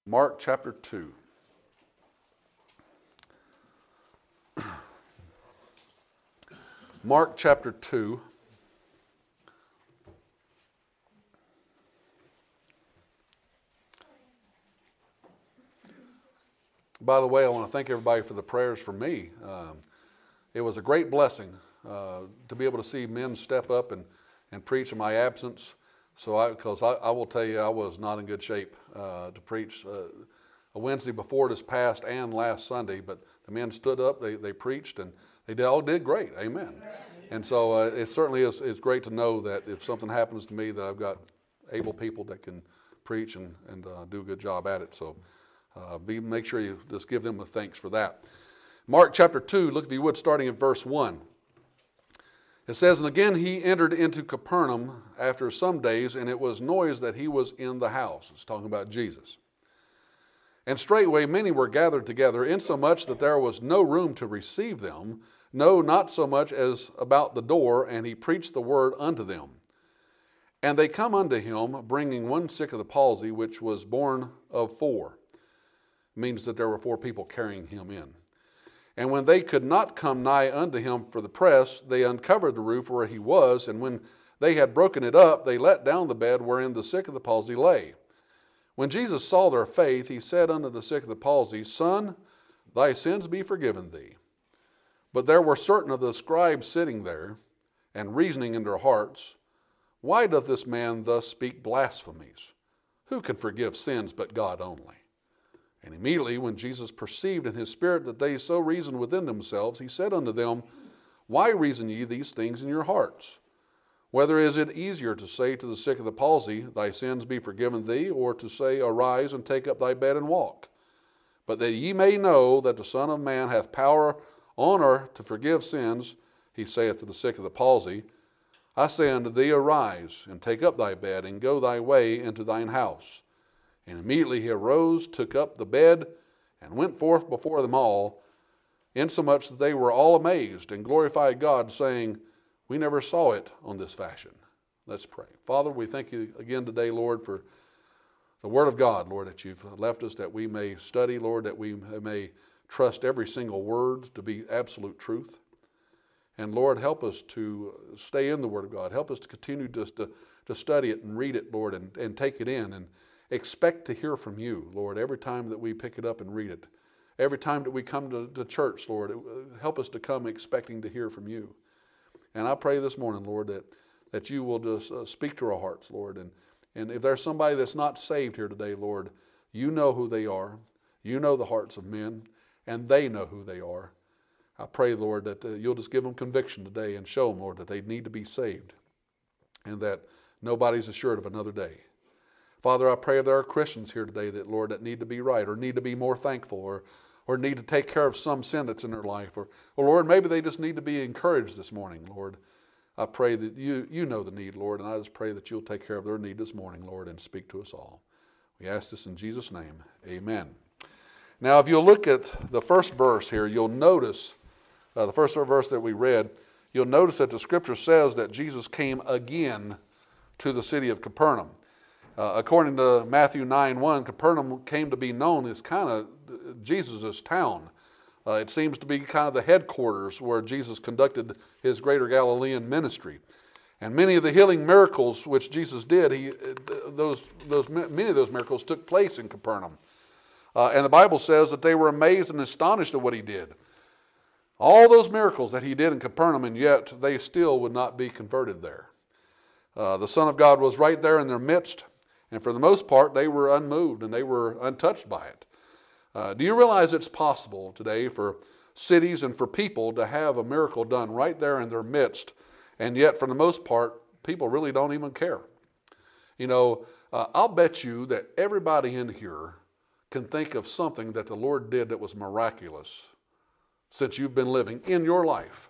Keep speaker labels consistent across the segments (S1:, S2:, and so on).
S1: Mark chapter 2. Mark chapter 2. By the way, I want to thank everybody for the prayers for me. It was a great blessing to be able to see men step up and preach in my absence. Because I will tell you, I was not in good shape to preach a Wednesday before this past and last Sunday. But the men stood up, they preached, and they all did great. Amen. And so it certainly is great to know that if something happens to me, that I've got able people that can preach and do a good job at it. So make sure you just give them a thanks for that. Mark chapter 2, look if you would, starting at verse 1. It says, "And again he entered into Capernaum after some days, and it was noised that he was in the house." It's talking about Jesus. "And straightway many were gathered together, insomuch that there was no room to receive them, no, not so much as about the door, and he preached the word unto them. And they come unto him, bringing one sick of the palsy, which was born of four." It means that there were 4 people carrying him in. "And when they could not come nigh unto him for the press, they uncovered the roof where he was, and when they had broken it up, they let down the bed wherein the sick of the palsy lay. When Jesus saw their faith, he said unto the sick of the palsy, Son, thy sins be forgiven thee. But there were certain of the scribes sitting there, and reasoning in their hearts, Why doth this man thus speak blasphemies? Who can forgive sins but God only? And immediately when Jesus perceived in his spirit that they so reasoned within themselves, he said unto them, Why reason ye these things in your hearts? Whether is it easier to say to the sick of the palsy, Thy sins be forgiven thee, or to say, Arise and take up thy bed and walk? But that ye may know that the Son of Man hath power on earth to forgive sins, he saith to the sick of the palsy, I say unto thee, Arise and take up thy bed, and go thy way into thine house. And immediately he arose, took up the bed, and went forth before them all, insomuch that they were all amazed, and glorified God, saying, We never saw it on this fashion. Let's pray. Father, we thank you again today, Lord, for the word of God, Lord, that you've left us, that we may study, Lord, that we may trust every single word to be absolute truth. And Lord, help us to stay in the word of God. Help us to continue just to study it and read it, Lord, and take it in, and expect to hear from you, Lord, every time that we pick it up and read it. Every time that we come to church, Lord, help us to come expecting to hear from you. And I pray this morning, Lord, that you will just speak to our hearts, Lord. And if there's somebody that's not saved here today, Lord, you know who they are. You know the hearts of men, and they know who they are. I pray, Lord, that you'll just give them conviction today and show them, Lord, that they need to be saved and that nobody's assured of another day. Father, I pray there are Christians here today that, Lord, that need to be right or need to be more thankful or need to take care of some sin that's in their life. Or Lord, maybe they just need to be encouraged this morning, Lord. I pray that you know the need, Lord, and I just pray that you'll take care of their need this morning, Lord, and speak to us all. We ask this in Jesus' name. Amen. Now, if you'll look at the first verse here, you'll notice, the first verse that we read, you'll notice that the scripture says that Jesus came again to the city of Capernaum. According to Matthew 9:1, Capernaum came to be known as kind of Jesus' town. It seems to be kind of the headquarters where Jesus conducted his greater Galilean ministry. And many of the healing miracles which Jesus did, many of those miracles took place in Capernaum. And the Bible says that they were amazed and astonished at what he did. All those miracles that he did in Capernaum, and yet they still would not be converted there. The Son of God was right there in their midst. And for the most part, they were unmoved and they were untouched by it. Do you realize it's possible today for cities and for people to have a miracle done right there in their midst, and yet for the most part, people really don't even care? You know, I'll bet you that everybody in here can think of something that the Lord did that was miraculous since you've been living in your life.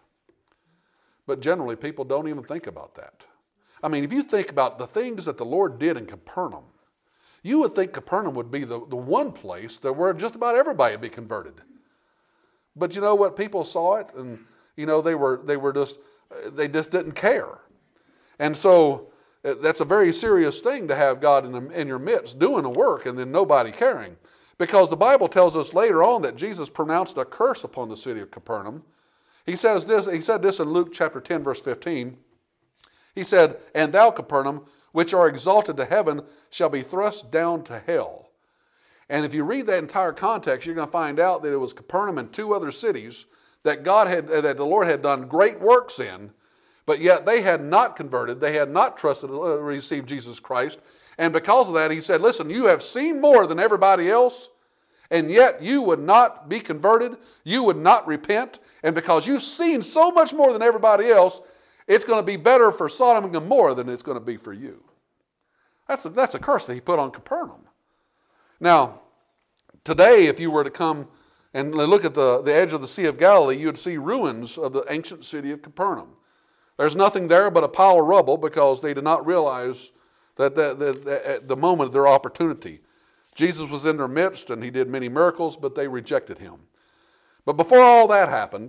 S1: But generally, people don't even think about that. I mean, if you think about the things that the Lord did in Capernaum, you would think Capernaum would be the one place that where just about everybody would be converted. But you know what? People saw it, and you know they just didn't care. And so That's a very serious thing to have God in your midst doing the work and then nobody caring. Because the Bible tells us later on that Jesus pronounced a curse upon the city of Capernaum. He said this in Luke chapter 10, verse 15. He said, "And thou, Capernaum, which are exalted to heaven, shall be thrust down to hell." And if you read that entire context, you're going to find out that it was Capernaum and 2 other cities that the Lord had done great works in, but yet they had not converted, they had not trusted, received Jesus Christ. And because of that, he said, listen, you have seen more than everybody else, and yet you would not be converted, you would not repent, and because you've seen so much more than everybody else, it's going to be better for Sodom and Gomorrah than it's going to be for you. That's a curse that he put on Capernaum. Now, today, if you were to come and look at the edge of the Sea of Galilee, you would see ruins of the ancient city of Capernaum. There's nothing there but a pile of rubble because they did not realize that at the moment of their opportunity. Jesus was in their midst and he did many miracles, but they rejected him. But before all that happened,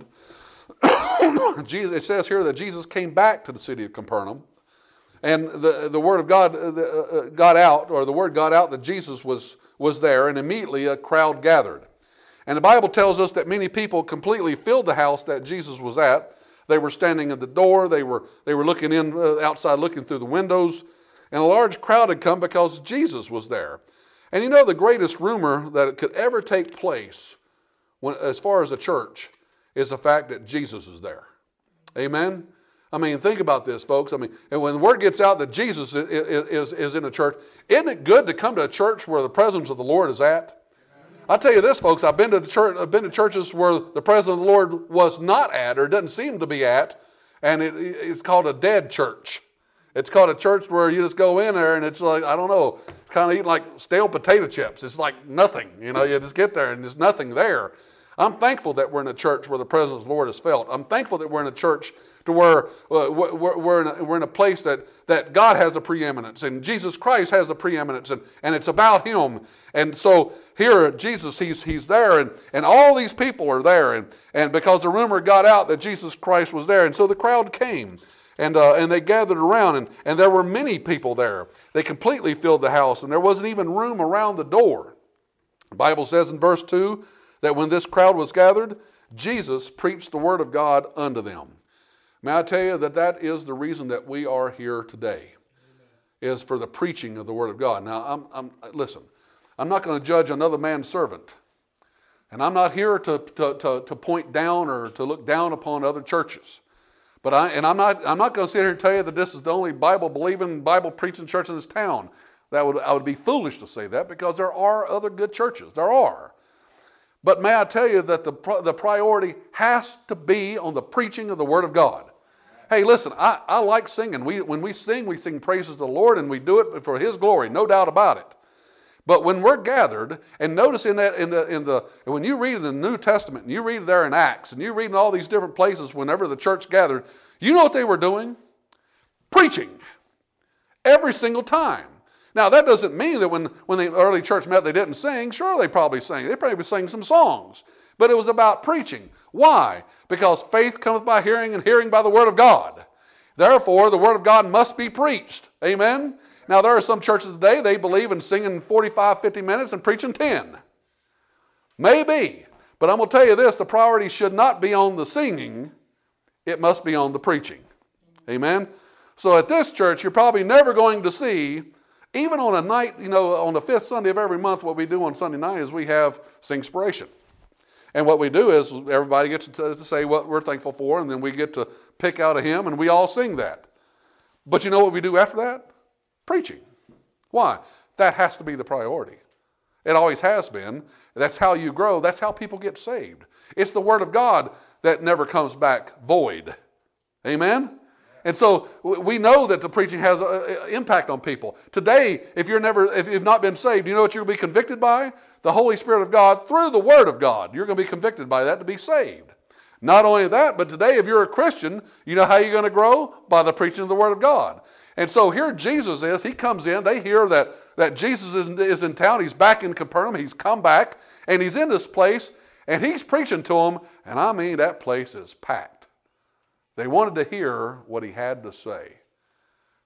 S1: it says here that Jesus came back to the city of Capernaum, and the word of God got out, or the word got out that Jesus was there, and immediately a crowd gathered. And the Bible tells us that many people completely filled the house that Jesus was at. They were standing at the door. They were looking in outside, looking through the windows. And a large crowd had come because Jesus was there. And you know the greatest rumor that could ever take place as far as a church is the fact that Jesus is there. Amen? I mean, think about this, folks. I mean, and when the word gets out that Jesus is in a church, isn't it good to come to a church where the presence of the Lord is at? I'll tell you this, folks. I've been to churches where the presence of the Lord was not at, or doesn't seem to be at, and it's called a dead church. It's called a church where you just go in there and it's like, I don't know, kind of eating like stale potato chips. It's like nothing. You know, you just get there and there's nothing there. I'm thankful that we're in a church where the presence of the Lord is felt. I'm thankful that we're in a church to where we're in a place that God has the preeminence and Jesus Christ has the preeminence and it's about Him. And so here Jesus, He's there and all these people are there and because the rumor got out that Jesus Christ was there, and so the crowd came. And they gathered around, and there were many people there. They completely filled the house, and there wasn't even room around the door. The Bible says in verse 2 that when this crowd was gathered, Jesus preached the word of God unto them. May I tell you that is the reason that we are here today, is for the preaching of the word of God. Now, listen, I'm not going to judge another man's servant, and I'm not here to point down or to look down upon other churches. But I'm not going to sit here and tell you that this is the only Bible-believing, Bible-preaching church in this town. I would be foolish to say that because there are other good churches. There are. But may I tell you that the priority has to be on the preaching of the Word of God. Hey, listen, I like singing. When we sing praises to the Lord, and we do it for His glory, no doubt about it. But when we're gathered, and notice when you read in the New Testament, and you read there in Acts, and you read in all these different places whenever the church gathered, you know what they were doing? Preaching. Every single time. Now, that doesn't mean that when the early church met, they didn't sing. Sure, they probably sang. They probably sang some songs. But it was about preaching. Why? Because faith cometh by hearing, and hearing by the word of God. Therefore, the word of God must be preached. Amen? Now, there are some churches today, they believe in singing 45, 50 minutes and preaching 10. Maybe. But I'm going to tell you this, the priority should not be on the singing. It must be on the preaching. Amen? So at this church, you're probably never going to see, even on a night, on the 5th Sunday of every month, what we do on Sunday night is we have Singspiration. And what we do is everybody gets to say what we're thankful for, and then we get to pick out a hymn, and we all sing that. But you know what we do after that? Preaching. Why? That has to be the priority. It always has been. That's how you grow. That's how people get saved. It's the Word of God that never comes back void. Amen? And so we know that the preaching has an impact on people. Today, if you've not been saved, you know what you'll be convicted by? The Holy Spirit of God through the Word of God. You're going to be convicted by that to be saved. Not only that, but today if you're a Christian, you know how you're going to grow? By the preaching of the Word of God. And so here Jesus is. He comes in. They hear that Jesus is in town. He's back in Capernaum. He's come back, and he's in this place, and he's preaching to them. And I mean, that place is packed. They wanted to hear what he had to say.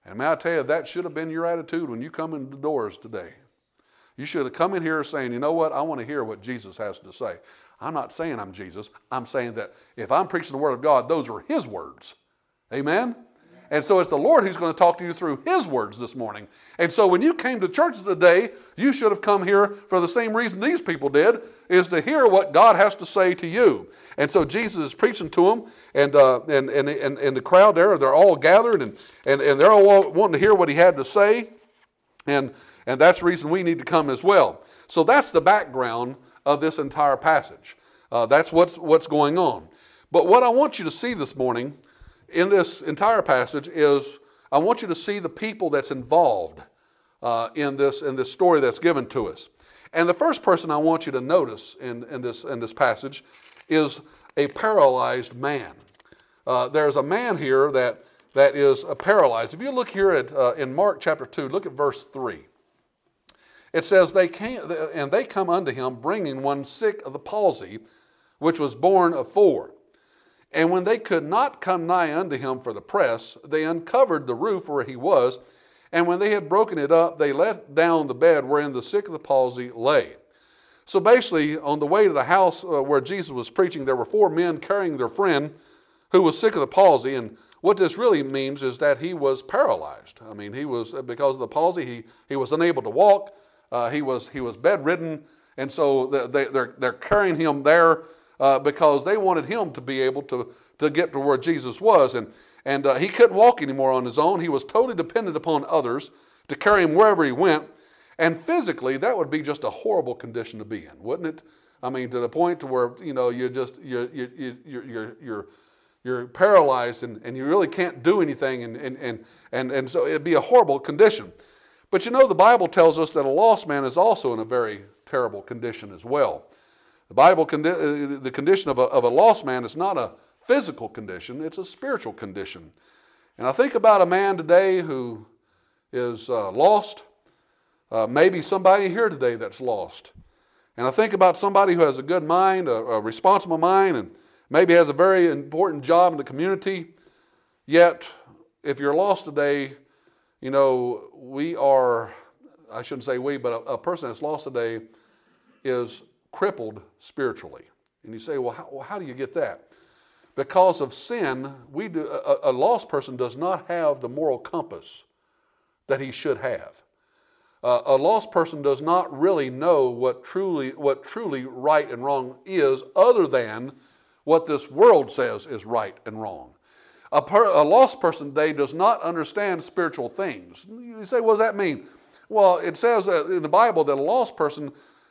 S1: And may I tell you, that should have been your attitude when you come in the doors today. You should have come in here saying, you know what, I want to hear what Jesus has to say. I'm not saying I'm Jesus. I'm saying that if I'm preaching the Word of God, those are His words. Amen? And so it's the Lord who's going to talk to you through His words this morning. And so when you came to church today, you should have come here for the same reason these people did, is to hear what God has to say to you. And so Jesus is preaching to them, and the crowd there, they're all gathered, and they're all wanting to hear what He had to say. And that's the reason we need to come as well. So that's the background of this entire passage. That's what's going on. But what I want you to see this morning in this entire passage is I want you to see the people that's involved in this story that's given to us. And the first person I want you to notice in this passage is a paralyzed man. There's a man here that is paralyzed. If you look here in Mark chapter 2, look at verse 3. It says, they come unto him, bringing one sick of the palsy, which was born of 4. And when they could not come nigh unto him for the press, they uncovered the roof where he was, and when they had broken it up, they let down the bed wherein the sick of the palsy lay. So basically, on the way to the house where Jesus was preaching, there were 4 men carrying their friend who was sick of the palsy, and what this really means is that he was paralyzed. I mean, he was, because of the palsy, he was unable to walk. He was bedridden, and so they're carrying him there because they wanted him to be able to get to where Jesus was, and he couldn't walk anymore on his own. He was totally dependent upon others to carry him wherever he went, and physically that would be just a horrible condition to be in, wouldn't it? I mean, to the point to where you're paralyzed and you really can't do anything, and so it'd be a horrible condition. But you know, the Bible tells us that a lost man is also in a very terrible condition as well. The condition of a lost man is not a physical condition, it's a spiritual condition. And I think about a man today who is lost, maybe somebody here today that's lost. And I think about somebody who has a good mind, a responsible mind, and maybe has a very important job in the community. Yet, if you're lost today, you know, I shouldn't say we, but a person that's lost today is crippled spiritually. And you say, well, how do you get that? Because of sin, a lost person does not have the moral compass that he should have. A lost person does not really know what truly right and wrong is, other than what this world says is right and wrong. A lost person today does not understand spiritual things. You say, what does that mean? Well, it says in the Bible that a lost person,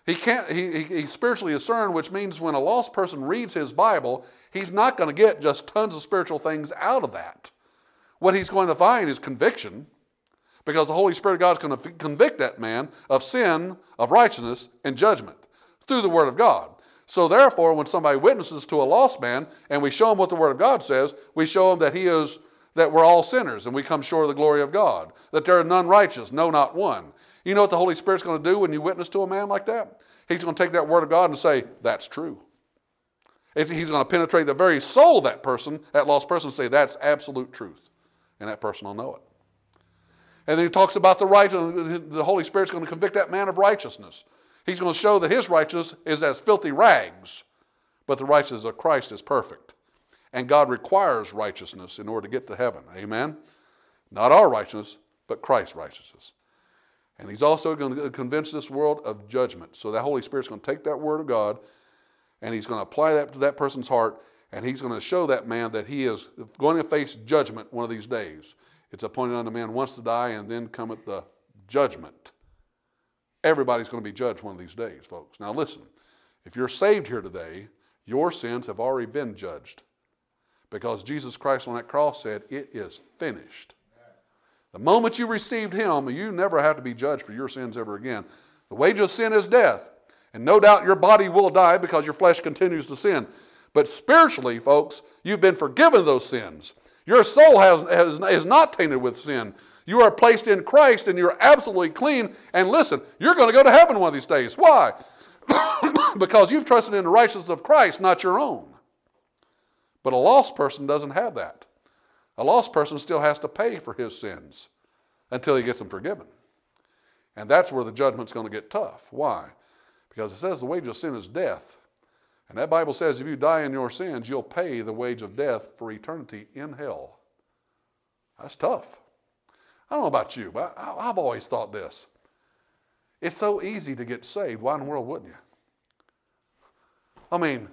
S1: he's spiritually discerned, which means when a lost person reads his Bible, he's not going to get just tons of spiritual things out of that. What he's going to find is conviction, because the Holy Spirit of God is going to convict that man of sin, of righteousness, and judgment through the Word of God. So therefore, when somebody witnesses to a lost man and we show him what the Word of God says, we show him that we're all sinners and we come short of the glory of God, that there are none righteous, no, not one. You know what the Holy Spirit's going to do when you witness to a man like that? He's going to take that Word of God and say, that's true. He's going to penetrate the very soul of that person, that lost person, and say, that's absolute truth. And that person will know it. And then he talks about the Holy Spirit's going to convict that man of righteousness. He's going to show that his righteousness is as filthy rags, but the righteousness of Christ is perfect. And God requires righteousness in order to get to heaven. Amen? Not our righteousness, but Christ's righteousness. And he's also going to convince this world of judgment. So that Holy Spirit's going to take that Word of God and he's going to apply that to that person's heart, and he's going to show that man that he is going to face judgment one of these days. It's appointed unto man once to die, and then cometh the judgment. Everybody's going to be judged one of these days, folks. Now listen, if you're saved here today, your sins have already been judged, because Jesus Christ on that cross said, it is finished. The moment you received him, you never have to be judged for your sins ever again. The wages of sin is death, and no doubt your body will die because your flesh continues to sin. But spiritually, folks, you've been forgiven those sins. Your soul is not tainted with sin. You are placed in Christ and you're absolutely clean. And listen, you're going to go to heaven one of these days. Why? Because you've trusted in the righteousness of Christ, not your own. But a lost person doesn't have that. A lost person still has to pay for his sins. until he gets them forgiven. And that's where the judgment's going to get tough. Why? Because it says the wage of sin is death. And that Bible says if you die in your sins, you'll pay the wage of death for eternity in hell. That's tough. I don't know about you, but I've always thought this. It's so easy to get saved. Why in the world wouldn't you? I mean,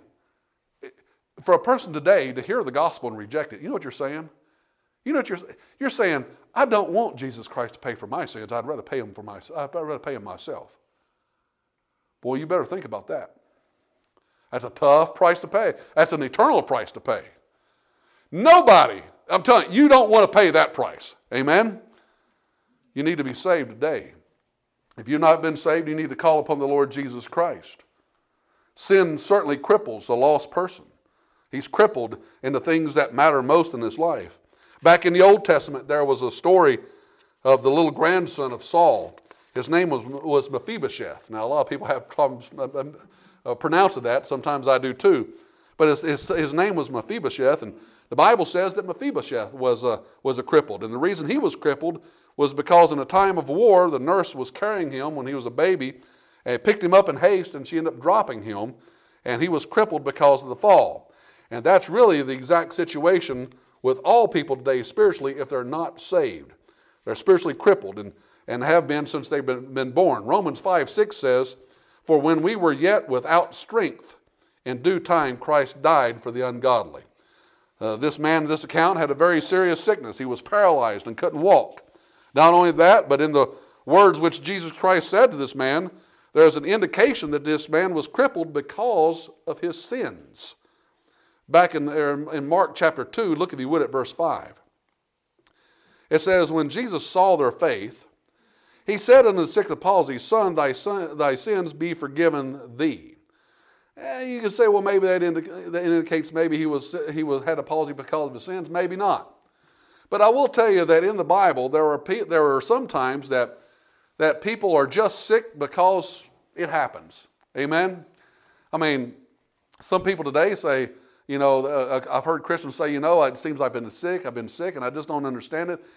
S1: for a person today to hear the gospel and reject it, you know what you're saying? You know what you're saying, I don't want Jesus Christ to pay for my sins. I'd rather pay him myself. Boy, you better think about that. That's a tough price to pay. That's an eternal price to pay. Nobody, I'm telling you, you don't want to pay that price. Amen? You need to be saved today. If you've not been saved, you need to call upon the Lord Jesus Christ. Sin certainly cripples a lost person. He's crippled in the things that matter most in his life. Back in the Old Testament, there was a story of the little grandson of Saul. His name was Mephibosheth. Now, a lot of people have problems pronouncing that. Sometimes I do too. But his name was Mephibosheth, and the Bible says that Mephibosheth was a crippled. And the reason he was crippled was because in a time of war, the nurse was carrying him when he was a baby, and picked him up in haste, and she ended up dropping him, and he was crippled because of the fall. And that's really the exact situation with all people today spiritually if they're not saved. They're spiritually crippled and have been since they've been born. Romans 5:6 says, "For when we were yet without strength, in due time Christ died for the ungodly." This man in this account had a very serious sickness. He was paralyzed and couldn't walk. Not only that, but in the words which Jesus Christ said to this man, there's an indication that this man was crippled because of his sins. Back in Mark chapter 2, look if you would at verse 5. It says, "When Jesus saw their faith, he said unto the sick of palsy, Son, thy sins be forgiven thee." You can say, well, maybe that indicates maybe he had a palsy because of his sins. Maybe not. But I will tell you that in the Bible, there are some times that people are just sick because it happens. Amen? I mean, some people today say, I've heard Christians say, it seems I've been sick, and I just don't understand it.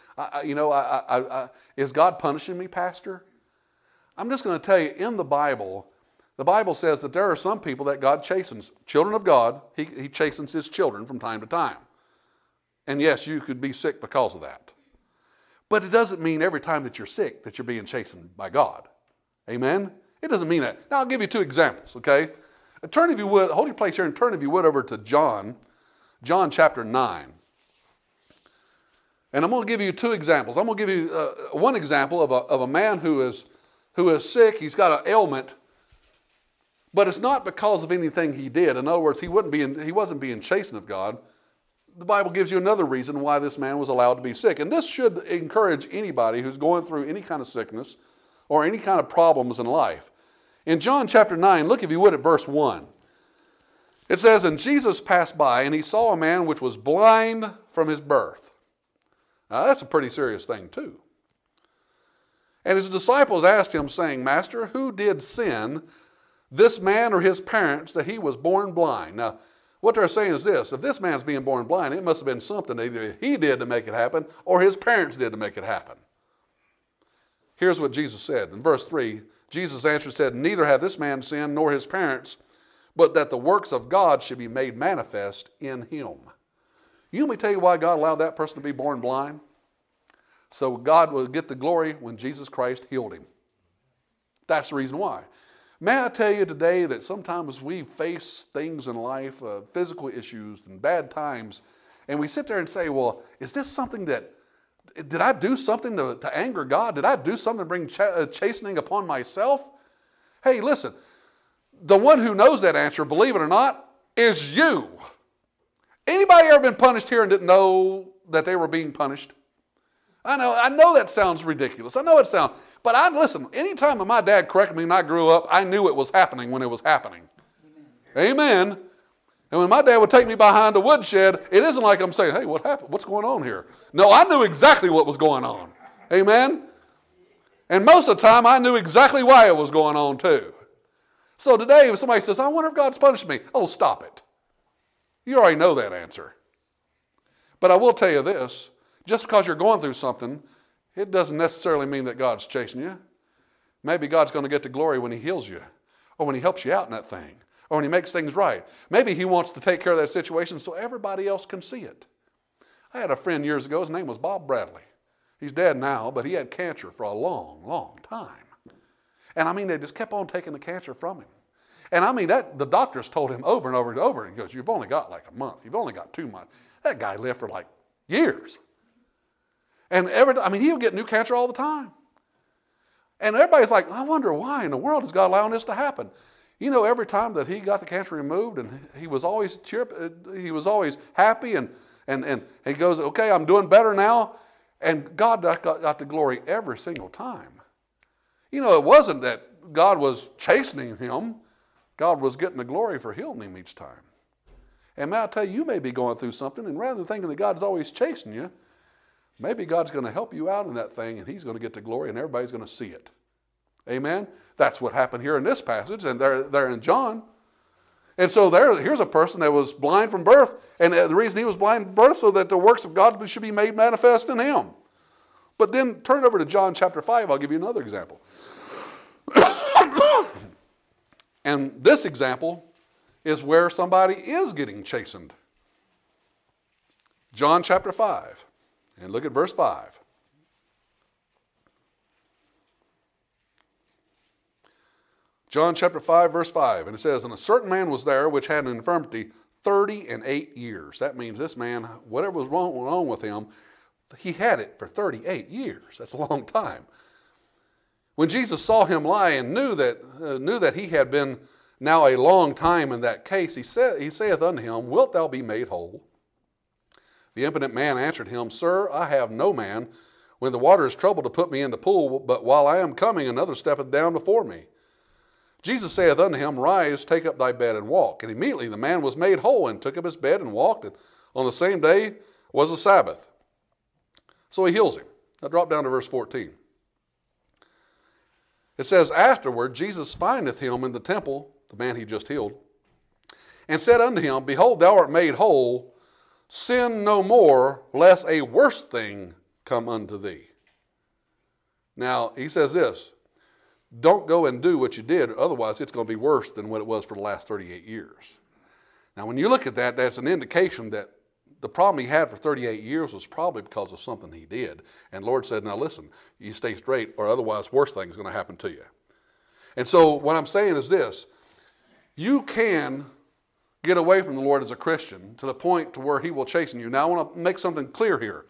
S1: Is God punishing me, Pastor? I'm just going to tell you, in the Bible says that there are some people that God chastens. Children of God, He chastens His children from time to time. And yes, you could be sick because of that. But it doesn't mean every time that you're sick that you're being chastened by God. Amen? It doesn't mean that. Now, I'll give you two examples, okay? Turn, if you would, hold your place here and turn, if you would, over to John chapter 9. And I'm going to give you two examples. I'm going to give you one example of a man who is sick. He's got an ailment, but it's not because of anything he did. In other words, he wasn't being chastened of God. The Bible gives you another reason why this man was allowed to be sick. And this should encourage anybody who's going through any kind of sickness or any kind of problems in life. In John chapter 9, look if you would at verse 1. It says, "And Jesus passed by, and he saw a man which was blind from his birth." Now that's a pretty serious thing too. "And his disciples asked him, saying, Master, who did sin, this man or his parents, that he was born blind?" Now, what they're saying is this: if this man's being born blind, it must have been something that either he did to make it happen or his parents did to make it happen. Here's what Jesus said in verse 3. Jesus answered and said, "Neither hath this man sinned nor his parents, but that the works of God should be made manifest in him." You want me to tell you why God allowed that person to be born blind? So God will get the glory when Jesus Christ healed him. That's the reason why. May I tell you today that sometimes we face things in life, physical issues and bad times, and we sit there and say, well, is this something did I do something to anger God? Did I do something to bring chastening upon myself? Hey, listen, the one who knows that answer, believe it or not, is you. Anybody ever been punished here and didn't know that they were being punished? I know that sounds ridiculous. But listen, anytime that my dad corrected me when I grew up, I knew it was happening when it was happening. Amen. And when my dad would take me behind the woodshed, it isn't like I'm saying, hey, what happened? What's going on here? No, I knew exactly what was going on. Amen. And most of the time, I knew exactly why it was going on too. So today, if somebody says, I wonder if God's punished me. Oh, stop it. You already know that answer. But I will tell you this. Just because you're going through something, It doesn't necessarily mean that God's chasing you. Maybe God's going to get the glory when he heals you, or when he helps you out in that thing, or when he makes things right. Maybe he wants to take care of that situation so everybody else can see it. I had a friend years ago. His name was Bob Bradley. He's dead now, but he had cancer for a long, long time. And I mean, they just kept on taking the cancer from him. And I mean, the doctors told him over and over and over, he goes, you've only got like a month. You've only got 2 months. That guy lived for like years. And he would get new cancer all the time. And everybody's like, I wonder why in the world is God allowing this to happen? You know, every time that he got the cancer removed, and he was always he was always happy, and he goes, okay, I'm doing better now. And God got the glory every single time. You know, it wasn't that God was chastening him. God was getting the glory for healing him each time. And may I tell you, you may be going through something, and rather than thinking that God's always chasing you, maybe God's going to help you out in that thing, and he's going to get the glory, and everybody's going to see it. Amen? That's what happened here in this passage, and there in John. And so here's a person that was blind from birth, and the reason he was blind from birth so that the works of God should be made manifest in him. But then turn over to John chapter 5. I'll give you another example. And this example is where somebody is getting chastened. John chapter 5. And look at verse 5. John chapter 5, verse 5. And it says, and a certain man was there which had an infirmity 38 years. That means this man, whatever was wrong with him, he had it for 38 years. That's a long time. When Jesus saw him lie and knew that he had been now a long time in that case, he saith unto him, wilt thou be made whole? The impotent man answered him, Sir, I have no man when the water is troubled to put me in the pool, but while I am coming, another steppeth down before me. Jesus saith unto him, Rise, take up thy bed and walk. And immediately the man was made whole and took up his bed and walked. And on the same day was the Sabbath. So he heals him. Now drop down to verse 14. It says, Afterward Jesus findeth him in the temple, the man he just healed, and said unto him, Behold, thou art made whole. Sin no more, lest a worse thing come unto thee. Now, he says this, don't go and do what you did, otherwise it's going to be worse than what it was for the last 38 years. Now, when you look at that, that's an indication that the problem he had for 38 years was probably because of something he did. And the Lord said, now listen, you stay straight, or otherwise worse things are going to happen to you. And so what I'm saying is this, you can get away from the Lord as a Christian to the point to where he will chasten you. Now I want to make something clear here.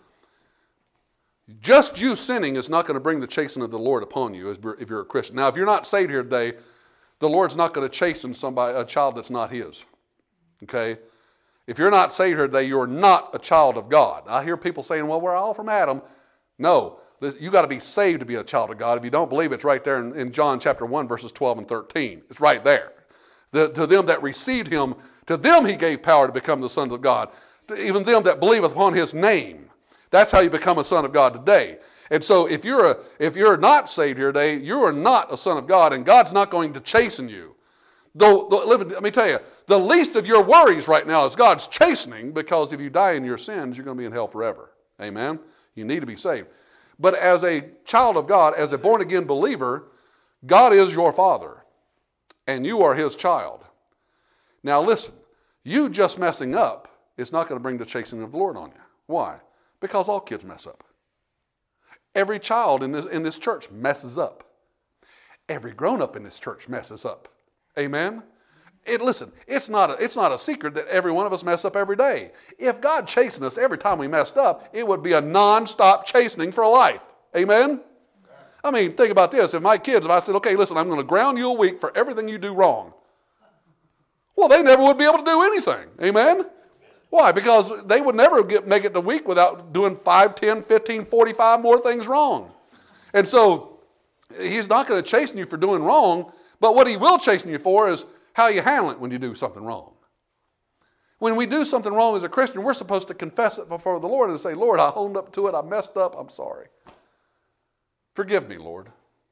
S1: Just you sinning is not going to bring the chastening of the Lord upon you if you're a Christian. Now if you're not saved here today, the Lord's not going to chasten a child that's not his. Okay? If you're not saved here today, you're not a child of God. I hear people saying, well, we're all from Adam. No, you got to be saved to be a child of God. If you don't believe, it's right there in John chapter 1, verses 12 and 13. It's right there. To them that received him, to them he gave power to become the sons of God. To even them that believeth upon his name. That's how you become a son of God today. And so if you're not saved here today, you are not a son of God, and God's not going to chasten you. Let me tell you, the least of your worries right now is God's chastening, because if you die in your sins, you're going to be in hell forever. Amen? You need to be saved. But as a child of God, as a born-again believer, God is your Father, and you are his child. Now listen, you just messing up is not going to bring the chastening of the Lord on you. Why? Because all kids mess up. Every child in this church messes up. Every grown-up in this church messes up. Amen? Listen, it's not a secret that every one of us mess up every day. If God chastened us every time we messed up, it would be a non-stop chastening for life. Amen? I mean, think about this. If I said, okay, listen, I'm going to ground you a week for everything you do wrong. Well, they never would be able to do anything. Amen? Why? Because they would never make it the week without doing 5, 10, 15, 45 more things wrong. And so he's not going to chasten you for doing wrong, but what he will chasten you for is how you handle it when you do something wrong. When we do something wrong as a Christian, we're supposed to confess it before the Lord and say, Lord, I owned up to it, I messed up, I'm sorry. Forgive me, Lord.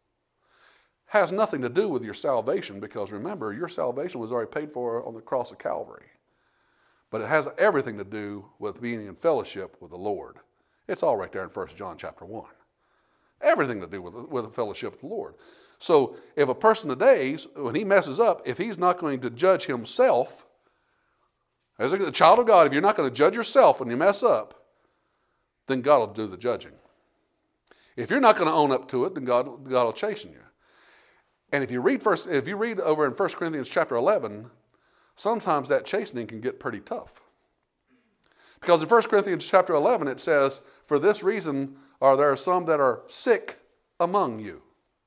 S1: Has nothing to do with your salvation, because remember, your salvation was already paid for on the cross of Calvary. But it has everything to do with being in fellowship with the Lord. It's all right there in 1 John chapter 1. Everything to do with a fellowship with the Lord. So if a person today, when he messes up, if he's not going to judge himself, as a child of God, if you're not going to judge yourself when you mess up, then God will do the judging. If you're not going to own up to it, then God will chasten you. And if you read over in 1 Corinthians chapter 11, sometimes that chastening can get pretty tough. Because in 1 Corinthians chapter 11 it says, for this reason there are some that are sick among you.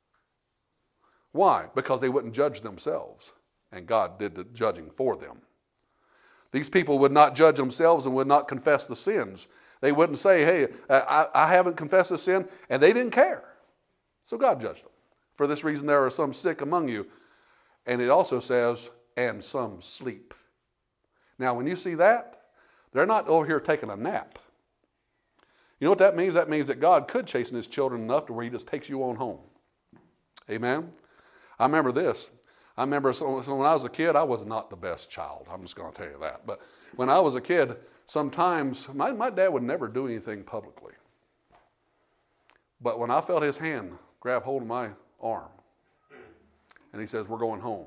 S1: Why? Because they wouldn't judge themselves, and God did the judging for them. These people would not judge themselves and would not confess the sins. They wouldn't say, hey, I haven't confessed the sin, and they didn't care. So God judged them. For this reason there are some sick among you. And it also says, and some sleep. Now when you see that, they're not over here taking a nap. You know what that means? That means that God could chasten his children enough to where he just takes you on home. Amen? I remember this. So when I was a kid, I was not the best child. I'm just going to tell you that. But when I was a kid, sometimes my dad would never do anything publicly. But when I felt his hand grab hold of my arm, and he says, we're going home.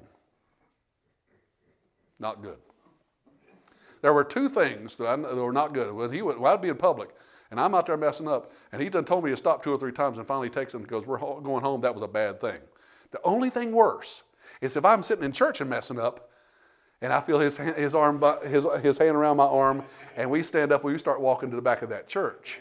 S1: Not good. There were two things that were not good. When I'd be in public, and I'm out there messing up, and he done told me to stop 2 or 3 times, and finally takes him and goes, we're going home. That was a bad thing. The only thing worse is if I'm sitting in church and messing up, and I feel his hand around my arm, and we stand up and we start walking to the back of that church.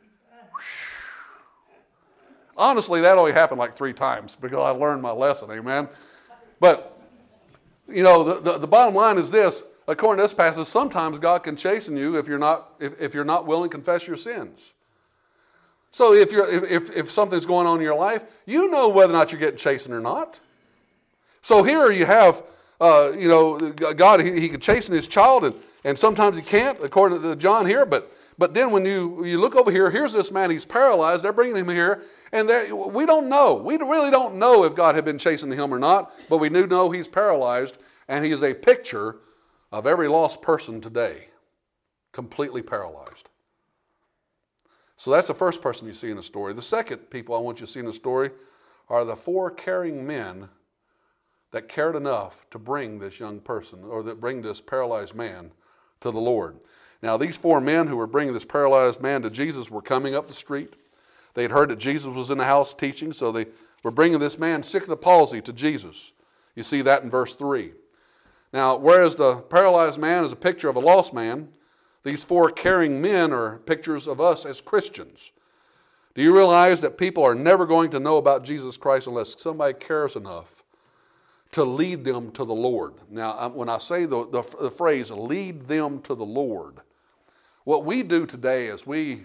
S1: Honestly, that only happened like 3 times because I learned my lesson, amen? But, you know, the bottom line is this. According to this passage, sometimes God can chasten you if you're not willing to confess your sins. So if something's going on in your life, you know whether or not you're getting chastened or not. So here you have, God, he can chasten his child, and sometimes he can't, according to John here. But then when you look over here, here's this man, he's paralyzed. They're bringing him here, and we don't know. We really don't know if God had been chastening him or not, but we do know he's paralyzed, and he is a picture of every lost person today, completely paralyzed. So that's the first person you see in the story. The second people I want you to see in the story are the 4 caring men that cared enough to bring this young person, or that bring this paralyzed man to the Lord. Now these 4 men who were bringing this paralyzed man to Jesus were coming up the street. They had heard that Jesus was in the house teaching, so they were bringing this man sick of the palsy to Jesus. You see that in verse 3. Now, whereas the paralyzed man is a picture of a lost man, these 4 caring men are pictures of us as Christians. Do you realize that people are never going to know about Jesus Christ unless somebody cares enough to lead them to the Lord? Now, when I say the phrase, lead them to the Lord, what we do today is we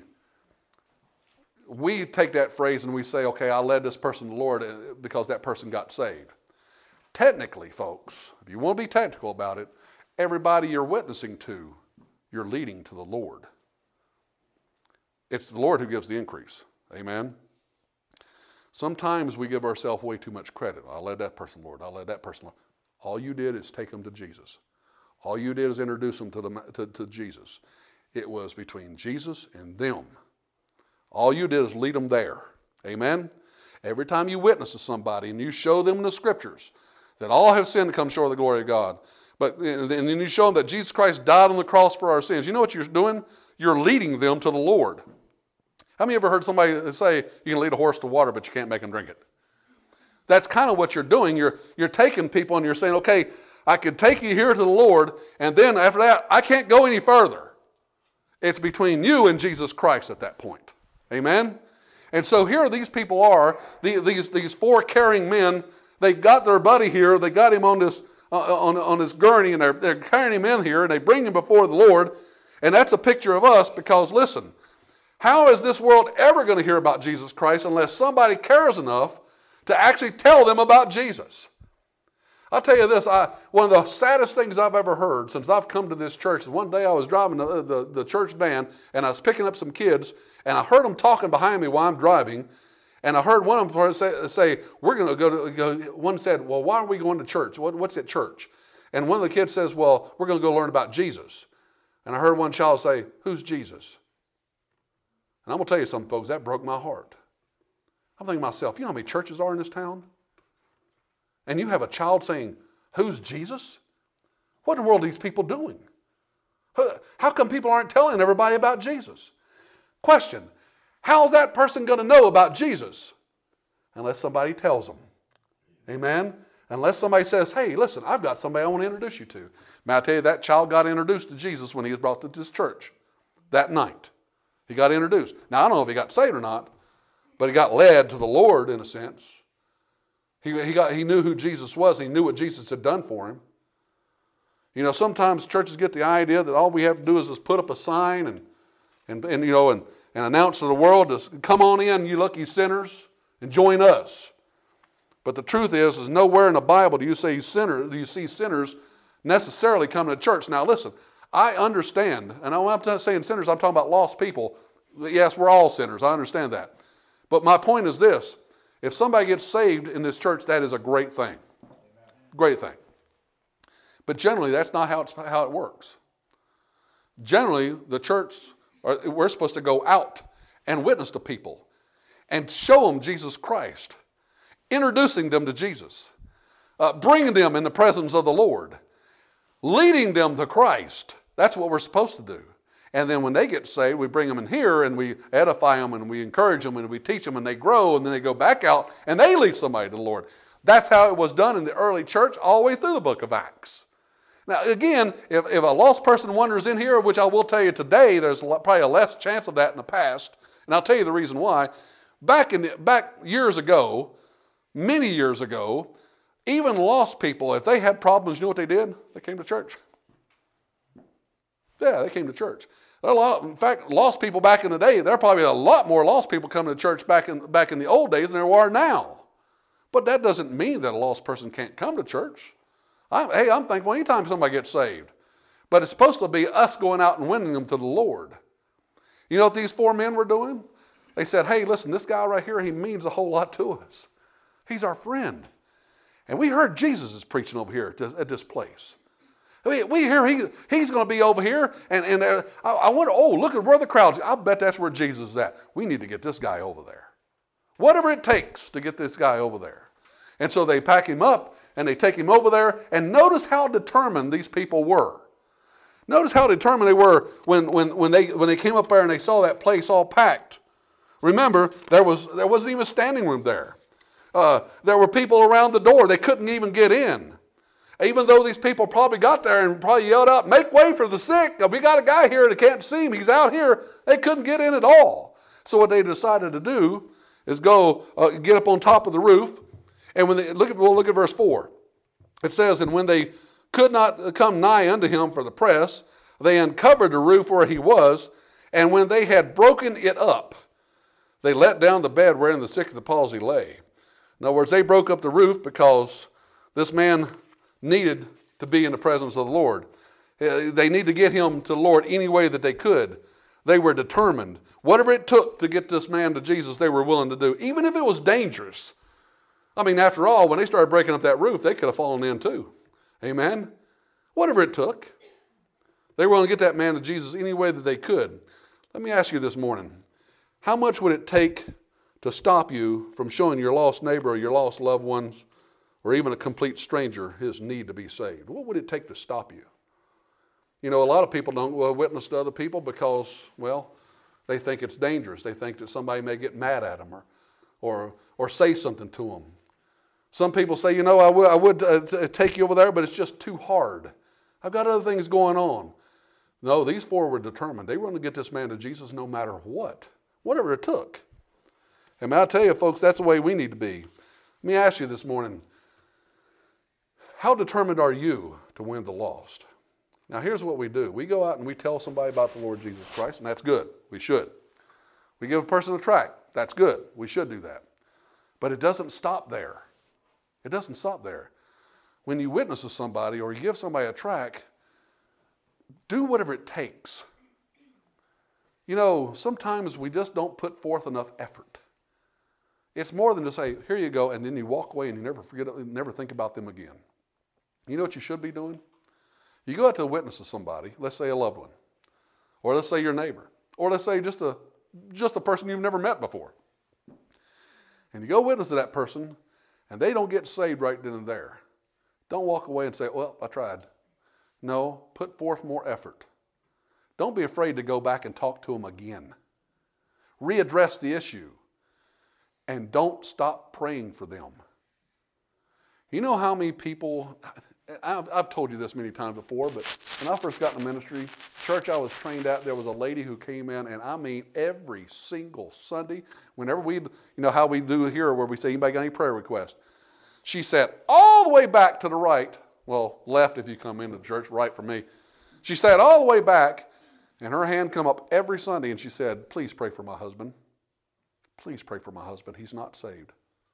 S1: take that phrase and we say, okay, I led this person to the Lord because that person got saved. Technically, folks, if you want to be technical about it, everybody you're witnessing to, you're leading to the Lord. It's the Lord who gives the increase. Amen? Sometimes we give ourselves way too much credit. I led that person, Lord. I led that person, Lord. All you did is take them to Jesus. All you did is introduce them to Jesus. It was between Jesus and them. All you did is lead them there. Amen? Every time you witness to somebody and you show them in the scriptures that all have sinned to come short of the glory of God, and then you show them that Jesus Christ died on the cross for our sins, you know what you're doing? You're leading them to the Lord. How many of you ever heard somebody say, you can lead a horse to water, but you can't make him drink it? That's kind of what you're doing. You're taking people and you're saying, okay, I can take you here to the Lord, and then after that, I can't go any further. It's between you and Jesus Christ at that point. Amen? And so here these people are, these 4 caring men. They've got their buddy here. They got him on this gurney, and they're carrying him in here, and they bring him before the Lord. And that's a picture of us because, listen, how is this world ever going to hear about Jesus Christ unless somebody cares enough to actually tell them about Jesus? I'll tell you this, one of the saddest things I've ever heard since I've come to this church is one day I was driving the church van, and I was picking up some kids, and I heard them talking behind me while I'm driving, and I heard one of them say we're going to go. One said, well, why are we going to church? What's at church? And one of the kids says, well, we're going to go learn about Jesus. And I heard one child say, who's Jesus? And I'm going to tell you something, folks, that broke my heart. I'm thinking to myself, you know how many churches are in this town? And you have a child saying, who's Jesus? What in the world are these people doing? How come people aren't telling everybody about Jesus? Question, how's that person going to know about Jesus? Unless somebody tells them. Amen? Unless somebody says, hey, listen, I've got somebody I want to introduce you to. May I tell you, that child got introduced to Jesus when he was brought to this church that night. He got introduced. Now, I don't know if he got saved or not, but he got led to the Lord in a sense. He knew who Jesus was. He knew what Jesus had done for him. You know, sometimes churches get the idea that all we have to do is just put up a sign and announce to the world, to come on in, you lucky sinners, and join us. But the truth is nowhere in the Bible do you see sinners necessarily coming to church. Now listen, I understand, and I'm not saying sinners, I'm talking about lost people. Yes, we're all sinners, I understand that. But my point is this, if somebody gets saved in this church, that is a great thing. Great thing. But generally, that's not how it works. Generally, the church, we're supposed to go out and witness to people and show them Jesus Christ, introducing them to Jesus, bringing them in the presence of the Lord, leading them to Christ. That's what we're supposed to do. And then when they get saved, we bring them in here and we edify them and we encourage them and we teach them and they grow and then they go back out and they lead somebody to the Lord. That's how it was done in the early church all the way through the book of Acts. Now again, if a lost person wanders in here, which I will tell you today, there's probably a less chance of that in the past, and I'll tell you the reason why. Back years ago, many years ago, even lost people, if they had problems, you know what they did? They came to church. Yeah, they came to church. In fact, lost people back in the day, there are probably a lot more lost people coming to church back in the old days than there are now. But that doesn't mean that a lost person can't come to church. I'm thankful anytime somebody gets saved. But it's supposed to be us going out and winning them to the Lord. You know what these 4 men were doing? They said, hey, listen, this guy right here, he means a whole lot to us. He's our friend. And we heard Jesus is preaching over here at this place. We hear he's going to be over here. And I wonder, look at where the crowd's. I bet that's where Jesus is at. We need to get this guy over there. Whatever it takes to get this guy over there. And so they pack him up and they take him over there. And notice how determined these people were. Notice how determined they were when they came up there and they saw that place all packed. Remember, there wasn't even a standing room there. There were people around the door. They couldn't even get in. Even though these people probably got there and probably yelled out, make way for the sick. We got a guy here that can't see him. He's out here. They couldn't get in at all. So what they decided to do is go get up on top of the roof. And we'll look at verse 4. It says, and when they could not come nigh unto him for the press, they uncovered the roof where he was. And when they had broken it up, they let down the bed wherein the sick of the palsy lay. In other words, they broke up the roof because this man needed to be in the presence of the Lord. They need to get him to the Lord any way that they could. They were determined. Whatever it took to get this man to Jesus, they were willing to do, even if it was dangerous. I mean, after all, when they started breaking up that roof, they could have fallen in too. Amen? Whatever it took. They were willing to get that man to Jesus any way that they could. Let me ask you this morning, how much would it take to stop you from showing your lost neighbor or your lost loved ones or even a complete stranger his need to be saved? What would it take to stop you? You know, a lot of people don't witness to other people because, well, they think it's dangerous. They think that somebody may get mad at them or say something to them. Some people say, you know, I would take you over there, but it's just too hard. I've got other things going on. No, these 4 were determined. They were going to get this man to Jesus no matter what, whatever it took. And may I tell you, folks, that's the way we need to be. Let me ask you this morning, how determined are you to win the lost? Now, here's what we do. We go out and we tell somebody about the Lord Jesus Christ, and that's good. We should. We give a person a tract. That's good. We should do that. But it doesn't stop there. It doesn't stop there. When you witness to somebody or you give somebody a tract, do whatever it takes. You know, sometimes we just don't put forth enough effort. It's more than to say, here you go, and then you walk away and you never think about them again. You know what you should be doing? You go out to witness to somebody, let's say a loved one, or let's say your neighbor, or let's say just a person you've never met before. and you go witness to that person, and they don't get saved right then and there, don't walk away and say, well, I tried. No, put forth more effort. Don't be afraid to go back and talk to them again. Readdress the issue. And don't stop praying for them. You know how many people, I've told you this many times before, but when I first got in the ministry, church I was trained at, there was a lady who came in, and I mean every single Sunday, whenever we, how we do here where we say, anybody got any prayer requests? She sat all the way back to the right, well, left if you come into church, right for me. She sat all the way back, and her hand come up every Sunday, and she said, please pray for my husband. Please pray for my husband. He's not saved.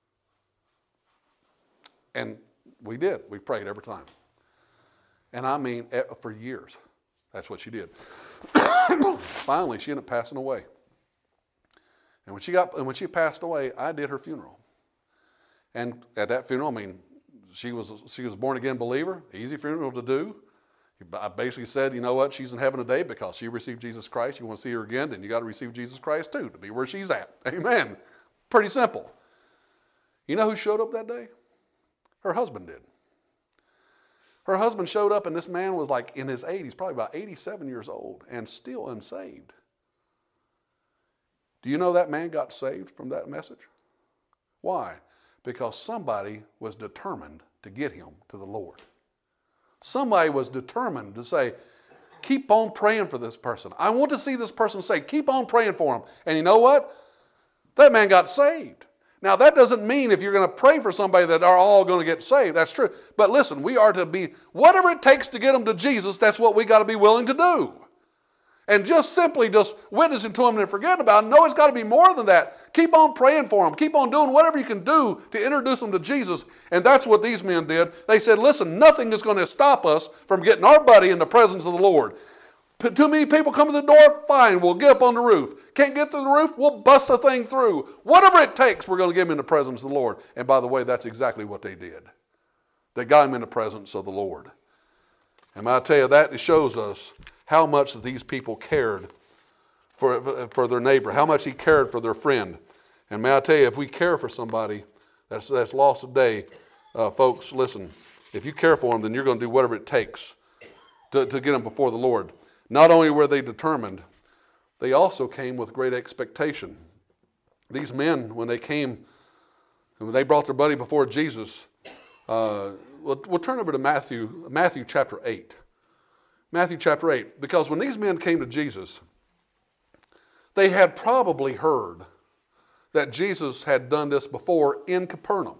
S1: And we did. We prayed every time. And I mean, for years. That's what she did. Finally, she ended up passing away. And when she passed away, I did her funeral. And at that funeral, I mean, she was a born-again believer, easy funeral to do. I basically said, you know what, she's in heaven today because she received Jesus Christ. You want to see her again, then you got to receive Jesus Christ too, to be where she's at. Amen. Pretty simple. You know who showed up that day? Her husband did. Her husband showed up, and this man was like in his 80s, probably about 87 years old, and still unsaved. Do you know that man got saved from that message? Why? Because somebody was determined to get him to the Lord. Somebody was determined to say, keep on praying for this person. I want to see this person saved. Keep on praying for him. And you know what? That man got saved. Now, that doesn't mean if you're going to pray for somebody that are all going to get saved. That's true. But listen, we are to be, whatever it takes to get them to Jesus, that's what we got to be willing to do. And just simply just witnessing to them and forgetting about them. No, it's got to be more than that. Keep on praying for them. Keep on doing whatever you can do to introduce them to Jesus. And that's what these men did. They said, listen, nothing is going to stop us from getting our buddy in the presence of the Lord. Too many people come to the door, fine, we'll get up on the roof. Can't get through the roof, we'll bust the thing through. Whatever it takes, we're going to get him in the presence of the Lord. And by the way, that's exactly what they did. They got him in the presence of the Lord. And I tell you, that shows us how much these people cared for their neighbor, how much he cared for their friend. And may I tell you, if we care for somebody that's lost today, folks, listen, if you care for them, then you're going to do whatever it takes to get them before the Lord. Not only were they determined, they also came with great expectation. These men, when they came, when they brought their buddy before Jesus, we'll turn over to Matthew chapter 8. Matthew chapter 8, because when these men came to Jesus, they had probably heard that Jesus had done this before in Capernaum.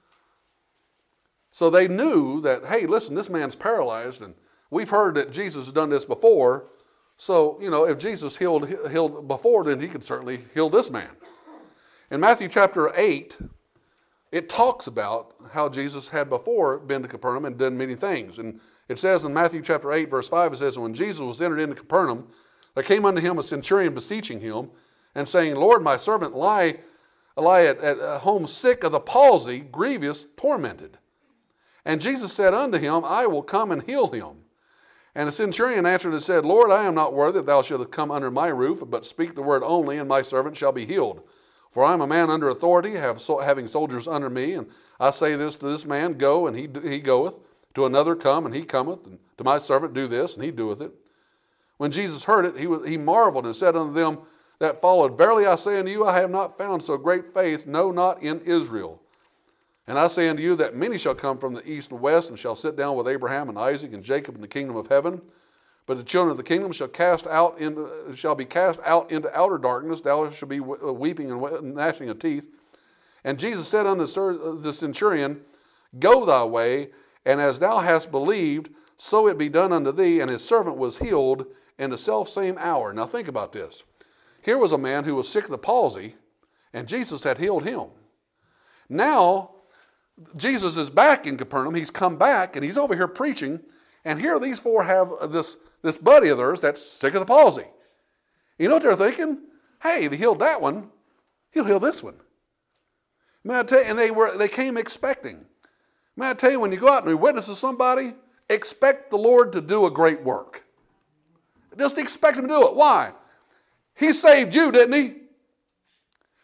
S1: So they knew that, hey, listen, this man's paralyzed, and we've heard that Jesus has done this before. So, if Jesus healed before, then he could certainly heal this man. In Matthew chapter 8, it talks about how Jesus had before been to Capernaum and done many things. And it says in Matthew chapter 8, verse 5, it says, when Jesus was entered into Capernaum, there came unto him a centurion beseeching him, and saying, Lord, my servant lie at home sick of the palsy, grievous, tormented. And Jesus said unto him, I will come and heal him. And the centurion answered and said, Lord, I am not worthy that thou shouldest come under my roof, but speak the word only, and my servant shall be healed. For I am a man under authority, having soldiers under me, and I say this to this man, go, and he goeth. To another, come, and he cometh. And to my servant, do this, and he doeth it. When Jesus heard it, he marveled and said unto them that followed, Verily I say unto you, I have not found so great faith, no, not in Israel. And I say unto you that many shall come from the east and west, and shall sit down with Abraham and Isaac and Jacob in the kingdom of heaven. But the children of the kingdom shall be cast out into outer darkness. Thou shalt be weeping and gnashing of teeth. And Jesus said unto the centurion, Go thy way, and as thou hast believed, so it be done unto thee. And his servant was healed in the selfsame hour. Now think about this. Here was a man who was sick of the palsy, and Jesus had healed him. Now, Jesus is back in Capernaum. He's come back, and he's over here preaching. And here these four have this buddy of theirs that's sick of the palsy. You know what they're thinking? Hey, if he healed that one, he'll heal this one. May I tell you, and they came expecting. May I tell you, when you go out and you witness to somebody, expect the Lord to do a great work. Just expect him to do it. Why? He saved you, didn't he?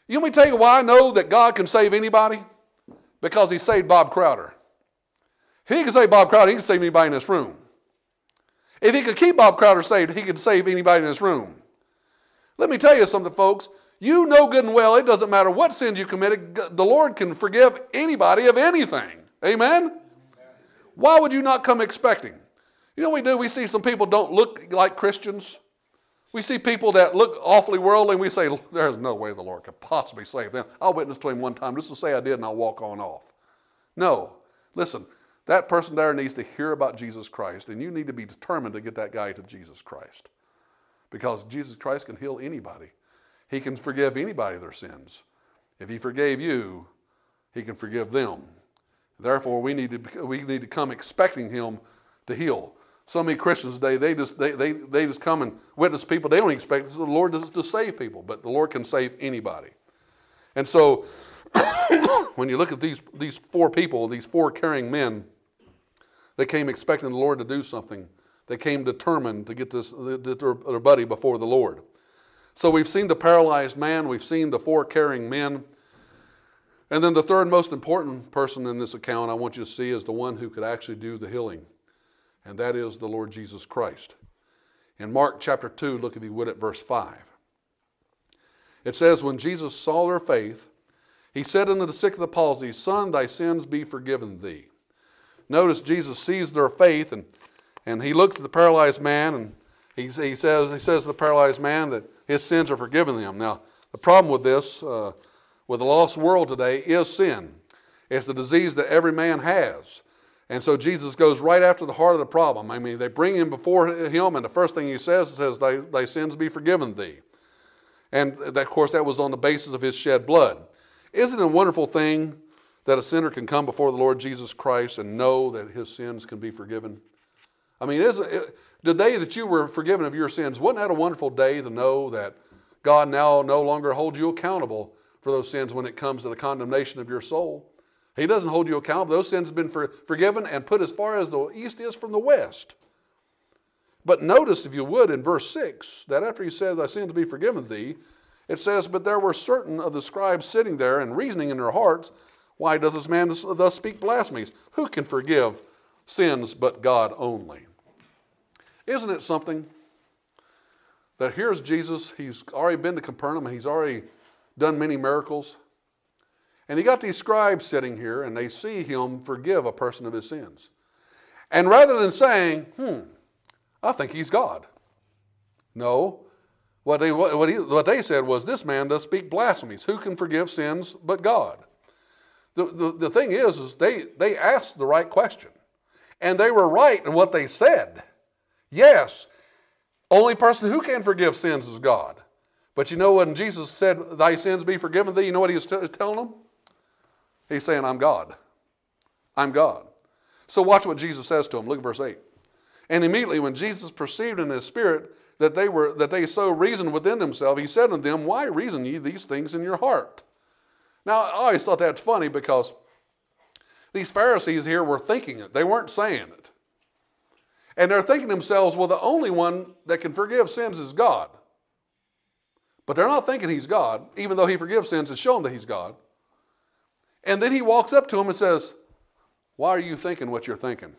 S1: You want me to tell you why I know that God can save anybody? Because he saved Bob Crowder. If he can save Bob Crowder, he can save anybody in this room. If he could keep Bob Crowder saved, he could save anybody in this room. Let me tell you something, folks. You know good and well, it doesn't matter what sins you committed, the Lord can forgive anybody of anything. Amen? Why would you not come expecting? You know what we do? We see some people don't look like Christians. We see people that look awfully worldly, and we say, there's no way the Lord could possibly save them. I'll witness to him one time just to say I did, and I'll walk on off. No. Listen, that person there needs to hear about Jesus Christ, and you need to be determined to get that guy to Jesus Christ. Because Jesus Christ can heal anybody. He can forgive anybody their sins. If he forgave you, he can forgive them. Therefore, we need to come expecting him to heal. So many Christians today, they just come and witness people. They don't expect the Lord to save people, but the Lord can save anybody. And so, when you look at these four people, these four caring men, they came expecting the Lord to do something. They came determined to get their buddy before the Lord. So we've seen the paralyzed man, we've seen the four caring men, and then the third most important person in this account I want you to see is the one who could actually do the healing. And that is the Lord Jesus Christ. In Mark chapter 2, look if you would at verse 5. It says, when Jesus saw their faith, he said unto the sick of the palsy, Son, thy sins be forgiven thee. Notice Jesus sees their faith, and he looks at the paralyzed man, and he says to the paralyzed man that his sins are forgiven him. Now, the problem with this, with the lost world today, is sin. It's the disease that every man has. And so Jesus goes right after the heart of the problem. I mean, they bring him before him, and the first thing he says, thy sins be forgiven thee. And of course, that was on the basis of his shed blood. Isn't it a wonderful thing that a sinner can come before the Lord Jesus Christ and know that his sins can be forgiven? I mean, the day that you were forgiven of your sins, wasn't that a wonderful day to know that God now no longer holds you accountable for those sins when it comes to the condemnation of your soul? He doesn't hold you accountable. Those sins have been forgiven and put as far as the east is from the west. But notice, if you would, in verse 6, that after he says, thy sins be forgiven thee, it says, but there were certain of the scribes sitting there and reasoning in their hearts, why does this man thus speak blasphemies? Who can forgive sins but God only? Isn't it something that here's Jesus, he's already been to Capernaum, and he's already done many miracles. And he got these scribes sitting here, and they see him forgive a person of his sins. And rather than saying, I think he's God. No. What they said was, this man does speak blasphemies. Who can forgive sins but God? The thing is they asked the right question. And they were right in what they said. Yes, only person who can forgive sins is God. But you know when Jesus said, thy sins be forgiven thee, you know what he was telling them? He's saying, I'm God. I'm God. So watch what Jesus says to them. Look at verse 8. And immediately when Jesus perceived in his spirit that they so reasoned within themselves, he said unto them, why reason ye these things in your heart? Now, I always thought that's funny because these Pharisees here were thinking it. They weren't saying it. And they're thinking to themselves, well, the only one that can forgive sins is God. But they're not thinking he's God, even though he forgives sins and show them that he's God. And then he walks up to them and says, why are you thinking what you're thinking?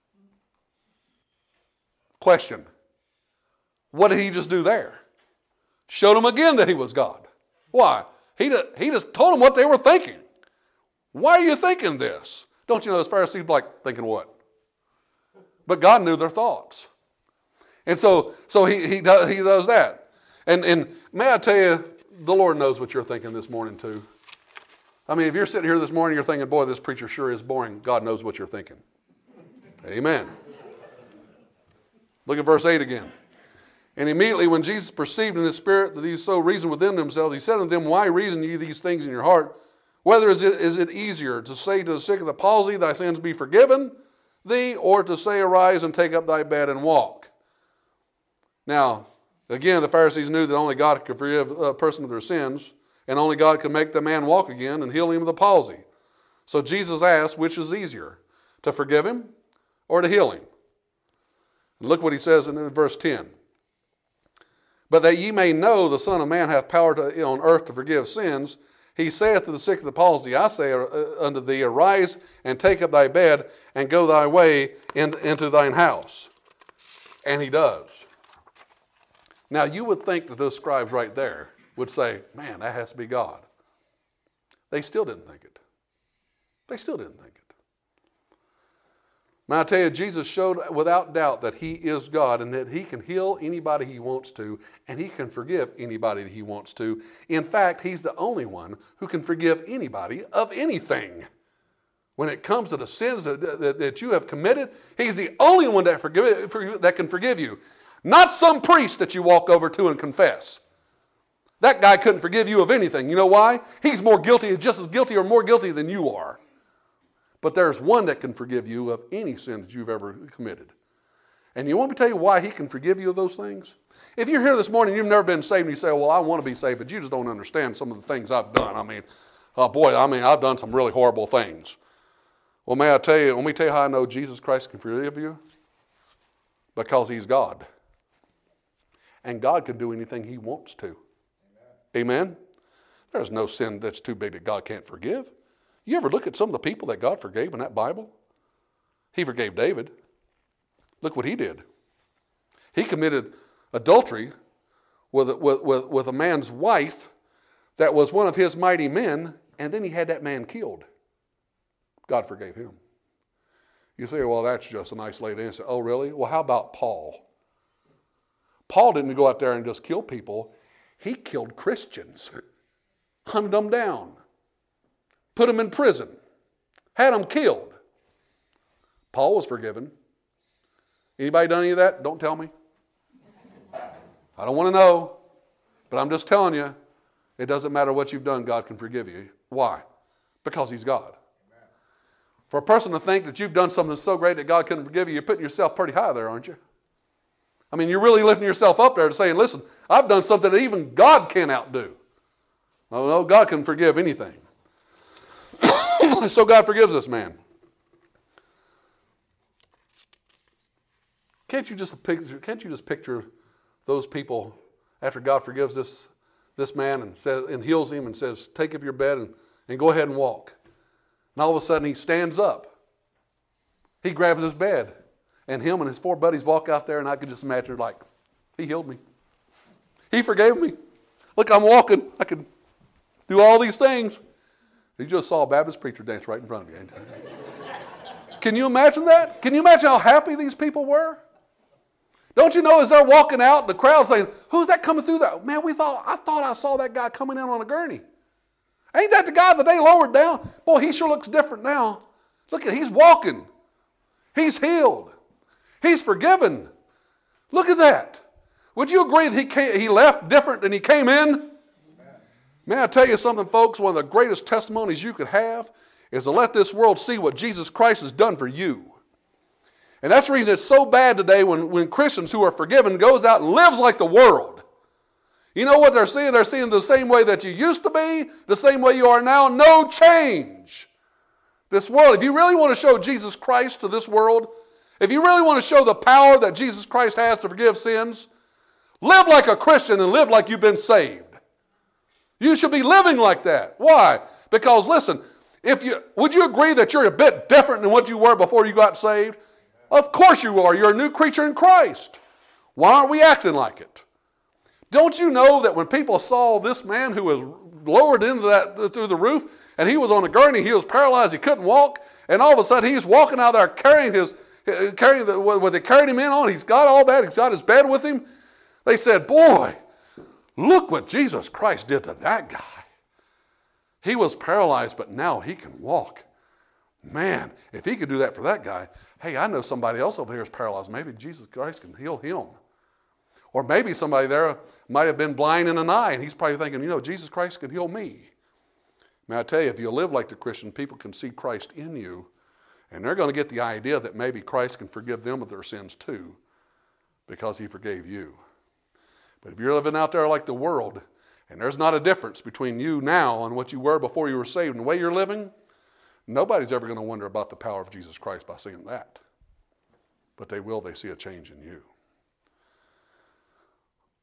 S1: Question. What did he just do there? Showed them again that he was God. Why? He just told them what they were thinking. Why are you thinking this? Don't you know those Pharisees were like, thinking what? But God knew their thoughts. And so he does that. And may I tell you, the Lord knows what you're thinking this morning too. I mean, if you're sitting here this morning, you're thinking, boy, this preacher sure is boring. God knows what you're thinking. Amen. Look at verse 8 again. And immediately when Jesus perceived in his spirit that these so reasoned within themselves, he said unto them, why reason ye these things in your heart? Whether is it easier to say to the sick of the palsy, thy sins be forgiven thee, or to say, arise and take up thy bed and walk? Now, again, the Pharisees knew that only God could forgive a person of their sins, and only God could make the man walk again and heal him of the palsy. So Jesus asked, which is easier, to forgive him or to heal him? And look what he says in verse 10. But that ye may know the Son of Man hath power on earth to forgive sins, he saith to the sick of the palsy, I say unto thee, arise and take up thy bed and go thy way into thine house. And he does. Now you would think that those scribes right there would say, man, that has to be God. They still didn't think it. They still didn't think it. Now I tell you, Jesus showed without doubt that he is God and that he can heal anybody he wants to, and he can forgive anybody that he wants to. In fact, he's the only one who can forgive anybody of anything. When it comes to the sins that you have committed, he's the only one that can forgive you. Not some priest that you walk over to and confess. That guy couldn't forgive you of anything. You know why? He's more guilty, just as guilty or more guilty than you are. But there's one that can forgive you of any sin that you've ever committed. And you want me to tell you why he can forgive you of those things? If you're here this morning and you've never been saved and you say, well, I want to be saved, but you just don't understand some of the things I've done. I've done some really horrible things. Well, let me tell you how I know Jesus Christ can forgive you. Because he's God. And God can do anything he wants to. Amen? There's no sin that's too big that God can't forgive. You ever look at some of the people that God forgave in that Bible? He forgave David. Look what he did. He committed adultery with a man's wife that was one of his mighty men, and then he had that man killed. God forgave him. You say, well, that's just an isolated incident. Oh, really? Well, how about Paul? Paul didn't go out there and just kill people. He killed Christians, hunted them down, put them in prison, had them killed. Paul was forgiven. Anybody done any of that? Don't tell me. I don't want to know, but I'm just telling you, it doesn't matter what you've done, God can forgive you. Why? Because he's God. For a person to think that you've done something so great that God couldn't forgive you, you're putting yourself pretty high there, aren't you? I mean, you're really lifting yourself up there to saying, listen, I've done something that even God can't outdo. Oh, no, God can forgive anything. So God forgives this man. Can't you just picture those people after God forgives this man and heals him and says, take up your bed and go ahead and walk. And all of a sudden he stands up. He grabs his bed. And him and his 4 buddies walk out there, and I could just imagine like, he healed me. He forgave me. Look, I'm walking. I can do all these things. You just saw a Baptist preacher dance right in front of you. Can you imagine that? Can you imagine how happy these people were? Don't you know as they're walking out, the crowd saying, who's that coming through there? Man, I thought I saw that guy coming in on a gurney. Ain't that the guy that they lowered down? Boy, he sure looks different now. Look at, he's walking. He's healed. He's forgiven. Look at that. Would you agree that he left different than he came in? Amen. May I tell you something, folks? One of the greatest testimonies you could have is to let this world see what Jesus Christ has done for you. And that's the reason it's so bad today when Christians who are forgiven goes out and lives like the world. You know what they're seeing? They're seeing the same way that you used to be, the same way you are now. No change. This world, if you really want to show Jesus Christ to this world, if you really want to show the power that Jesus Christ has to forgive sins, live like a Christian and live like you've been saved. You should be living like that. Why? Because listen, would you agree that you're a bit different than what you were before you got saved? Of course you are. You're a new creature in Christ. Why aren't we acting like it? Don't you know that when people saw this man who was lowered through the roof, and he was on a gurney, he was paralyzed, he couldn't walk, and all of a sudden he's walking out there what they carried him in on, he's got all that, he's got his bed with him. They said, boy, look what Jesus Christ did to that guy. He was paralyzed, but now he can walk. Man, if he could do that for that guy, hey, I know somebody else over here is paralyzed. Maybe Jesus Christ can heal him. Or maybe somebody there might have been blind in an eye, and he's probably thinking, Jesus Christ can heal me. May I tell you, if you live like the Christian, people can see Christ in you, and they're going to get the idea that maybe Christ can forgive them of their sins too, because he forgave you. But if you're living out there like the world, and there's not a difference between you now and what you were before you were saved and the way you're living, nobody's ever going to wonder about the power of Jesus Christ by seeing that. But they see a change in you.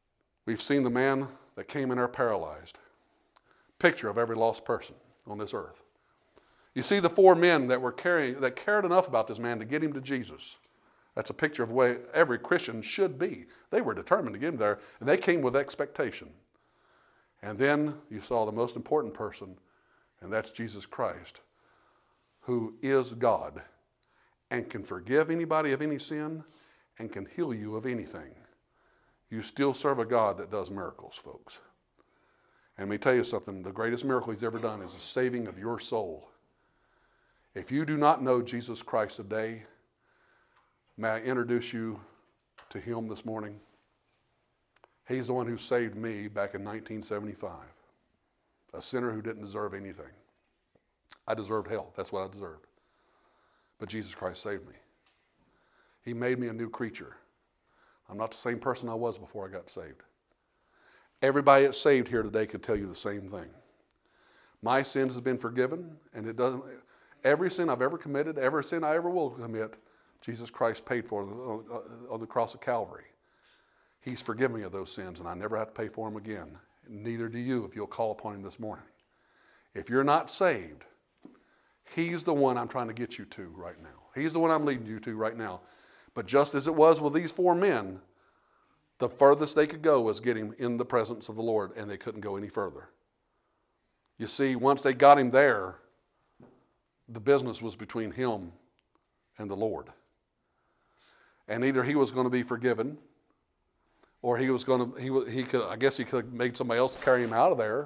S1: We've seen the man that came in there paralyzed. Picture of every lost person on this earth. You see the four men that cared enough about this man to get him to Jesus. That's a picture of the way every Christian should be. They were determined to get him there, and they came with expectation. And then you saw the most important person, and that's Jesus Christ, who is God and can forgive anybody of any sin and can heal you of anything. You still serve a God that does miracles, folks. And let me tell you something, the greatest miracle he's ever done is the saving of your soul. If you do not know Jesus Christ today, may I introduce you to him this morning? He's the one who saved me back in 1975, a sinner who didn't deserve anything. I deserved hell. That's what I deserved. But Jesus Christ saved me. He made me a new creature. I'm not the same person I was before I got saved. Everybody that's saved here today could tell you the same thing. My sins have been forgiven, and it doesn't. Every sin I've ever committed, every sin I ever will commit, Jesus Christ paid for on the cross of Calvary. He's forgiven me of those sins, and I never have to pay for them again. Neither do you if you'll call upon him this morning. If you're not saved, he's the one I'm trying to get you to right now. He's the one I'm leading you to right now. But just as it was with these four men, the furthest they could go was get him in the presence of the Lord, and they couldn't go any further. You see, once they got him there, the business was between him and the Lord. And either he was going to be forgiven, or he could have made somebody else carry him out of there.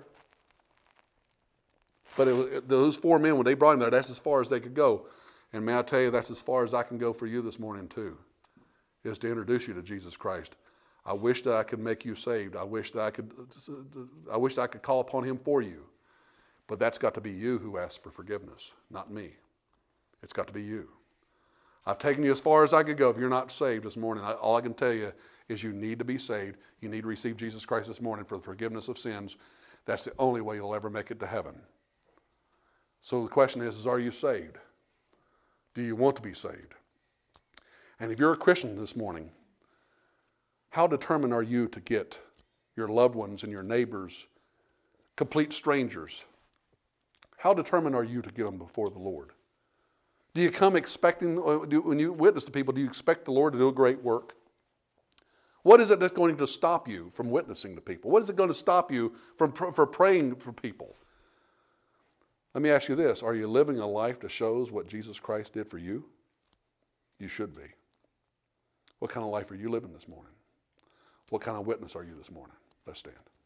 S1: But those four men, when they brought him there, that's as far as they could go. And may I tell you, that's as far as I can go for you this morning too, is to introduce you to Jesus Christ. I wish that I could make you saved. I wish that I could call upon him for you. But that's got to be you who asks for forgiveness, not me. It's got to be you. I've taken you as far as I could go. If you're not saved this morning, all I can tell you is you need to be saved. You need to receive Jesus Christ this morning for the forgiveness of sins. That's the only way you'll ever make it to heaven. So the question is are you saved? Do you want to be saved? And if you're a Christian this morning, how determined are you to get your loved ones and your neighbors, complete strangers, how determined are you to get them before the Lord? Do you come expecting, when you witness to people, do you expect the Lord to do a great work? What is it that's going to stop you from witnessing to people? What is it going to stop you from praying for people? Let me ask you this. Are you living a life that shows what Jesus Christ did for you? You should be. What kind of life are you living this morning? What kind of witness are you this morning? Let's stand.